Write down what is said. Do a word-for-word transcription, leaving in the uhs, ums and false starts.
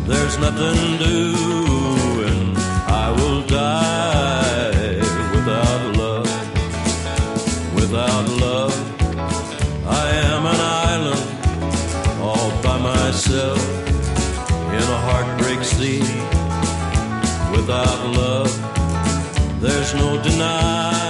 there's nothing doing. I will die without love. Without love, I am an island all by myself in a heartbreak sea. Without love, there's no denying